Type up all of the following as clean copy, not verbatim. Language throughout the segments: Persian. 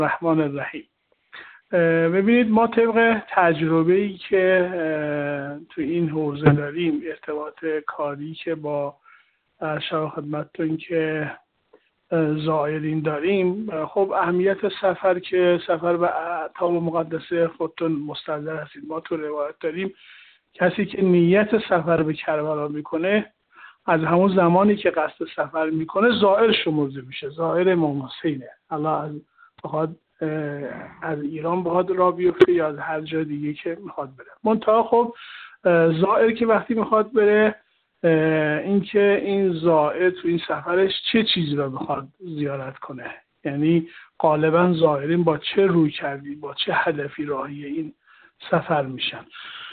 الرحمن الرحیم. ببینید ما طبق تجربه‌ای که تو این حوزه داریم، ارتباط کاری که با شما خدمتتون که زائرین داریم، خب اهمیت سفر که سفر به اطهام مقدسه خودتون مستحضر هستید. ما تو روایت داریم کسی که نیت سفر به کربلا میکنه از همون زمانی که قصد سفر میکنه زائر شمرده میشه، زائر امام حسینه. الله بخواد از ایران بخواد راه بیفته یا از هر جای دیگه که میخواد بره. منتها خب زائر که وقتی میخواد بره، اینکه این زائر تو این سفرش چه چیزی رو بخواد زیارت کنه، یعنی غالبا زائرین با چه روی کردی، با چه هدفی راهی این سفر میشن.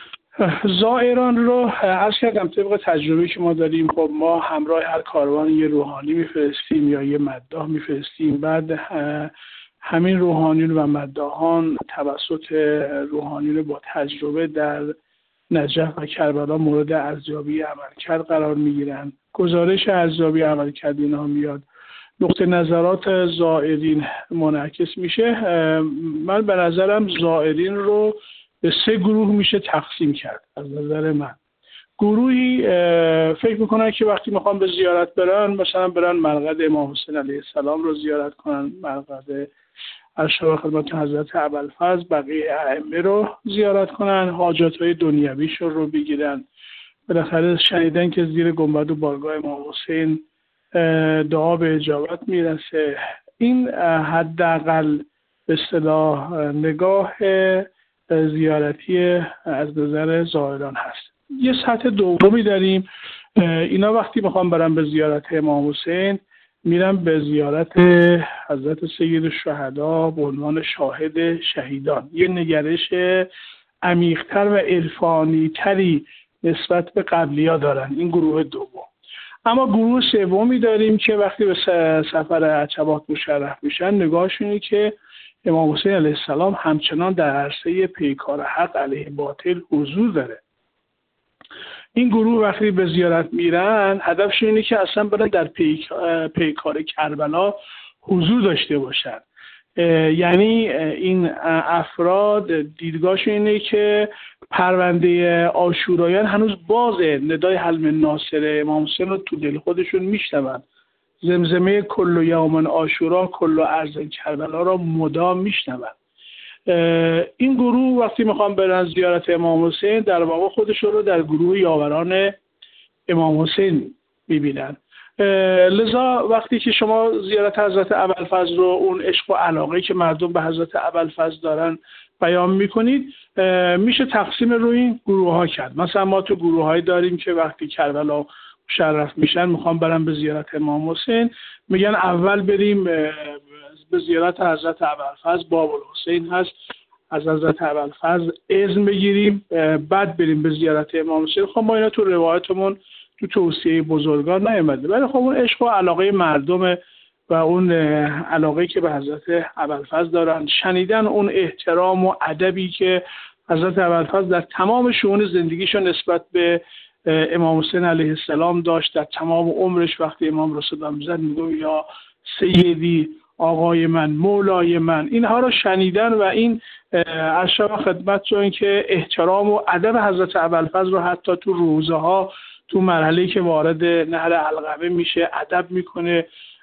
زائران رو عرض کردم طبق تجربه که ما داریم، خب ما همراه هر کاروان یه روحانی میفرستیم یا یه مداح میفرستیم. بعد همین روحانیون و مداحان توسط روحانیون با تجربه در نجف و کربلا مورد ارزیابی عملکرد قرار میگیرن. گزارش ارزیابی عملکرد اینها میاد، نقطه نظرات زائرین منعکس میشه. من به نظرم زائرین رو به 3 گروه میشه تقسیم کرد. از نظر من گروهی فکر میکنن که وقتی میخوان به زیارت برن، مثلا برن مرقد امام حسین علیه السلام رو زیارت کنن، مرقد اشرف خدمت حضرت ابوالفضل، بقیه ائمه رو زیارت کنن، حاجاتهای دنیویشون رو بگیرن. بالاخره شنیدن که زیر گنبد و بارگاه امام حسین دعا به اجابت میرسه. این حداقل به اصطلاح نگاه زیارتی از نظر زائران هست. یه سطح دومی داریم، اینا وقتی میخوام برن به زیارت امام حسین میرن به زیارت حضرت سید الشهدا به عنوان شاهد شهیدان. یه نگرش عمیق‌تر و عرفانی تری نسبت به قبلی‌ها دارن، این گروه دوم. اما گروه سومی داریم که وقتی به سفر عجبات مشرف میشن، نگاهشون اینه که امام حسین علیه السلام همچنان در عرصه پیکار حق علیه باطل حضور داره. این گروه وقتی به زیارت میرن، هدفشون اینه که اصلا برن در پیکار کربلا حضور داشته باشن. یعنی این افراد دیدگاهشون اینه که پرونده عاشورایان هنوز بازه، ندای حلم ناصر امام حسین رو تو دل خودشون میشنون، زمزمه کل یوم عاشورا کل ارض کربلا را مدام میشنون. این گروه وقتی میخوان برن زیارت امام حسین، در واقع خودشون رو در گروه یاوران امام حسین میبینن. لذا وقتی که شما زیارت حضرت ابوالفضل رو، اون عشق و علاقه که مردم به حضرت ابوالفضل دارن بیان میکنید، میشه تقسیم روی این گروه ها کرد. مثلا ما تو گروه هایی داریم که وقتی کربلا مشرف میشن میخوان برن به زیارت امام حسین، میگن اول بریم به زیارت حضرت ابوالفضل، باب الحسین هست، از حضرت ابوالفضل اذن بگیریم، بعد بریم به زیارت امام حسین. خب ما اینا تو روایتمون تو توصیه بزرگان نیامده، ولی خب اون عشق و علاقه مردم و اون علاقه که به حضرت ابوالفضل دارن، شنیدن اون احترام و ادبی که حضرت ابوالفضل در تمام شؤون زندگیشون نسبت به امام حسین علیه السلام داشت. در تمام عمرش وقتی امام رو صدا می‌زد میگه یا سیدی، آقای من، مولای من. اینها رو شنیدن و این اشرف خدمتتون که احترام و ادب حضرت ابوالفضل رو حتی تو روزه ها، تو مرحله‌ای که وارد نهر علقمه میشه ادب میکنه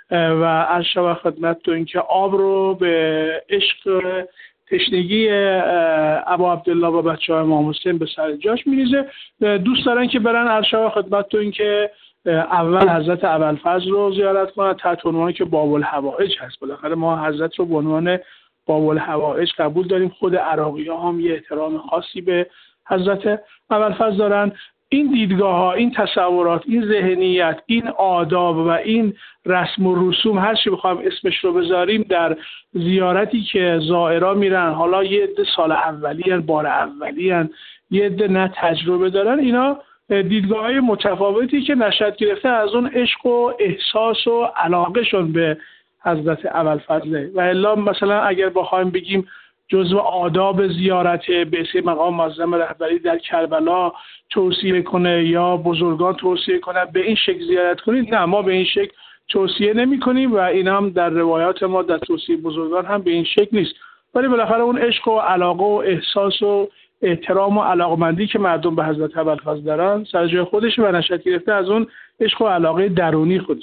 و اشرف خدمتتون که آب رو به عشق تشنگی ابا عبدالله و بچه‌های امام حسین به سر جاش میریزه. دوست دارن که برن ارشاد خدمتتون که اول حضرت ابوالفضل رو زیارت کنن تحت عنوانی که باب الحوائج هست. بالاخره ما حضرت رو به عنوان باب الحوائج قبول داریم. خود عراقی‌ها هم یه احترام خاصی به حضرت ابوالفضل دارن. این دیدگاه ها، این تصورات، این ذهنیت، این آداب و این رسم و رسوم، هر چی بخوایم اسمش رو بذاریم، در زیارتی که زائرا میرن، حالا یه عده سال اولیان، بار اولیان، یه عده نه تجربه دارن، اینا دیدگاه‌های متفاوتی که نشأت گرفته از اون عشق و احساس و علاقهشون به حضرت ابوالفضل. و الا مثلا اگر بخوایم بگیم جزو آداب زیارت بعثه مقام معظم رهبری در کربلا توصیه کنه یا بزرگان توصیه کنه به این شکل زیارت کنید، نه، ما به این شکل توصیه نمی‌کنیم و این هم در روایات ما در توصیه بزرگان هم به این شکل نیست. ولی بالاخره اون عشق و علاقه و احساس و احترام و علاقمندی که مردم به حضرت ابوالفضل دارن سر جای خودش و نشأت گرفته از اون عشق و علاقه درونی خودش.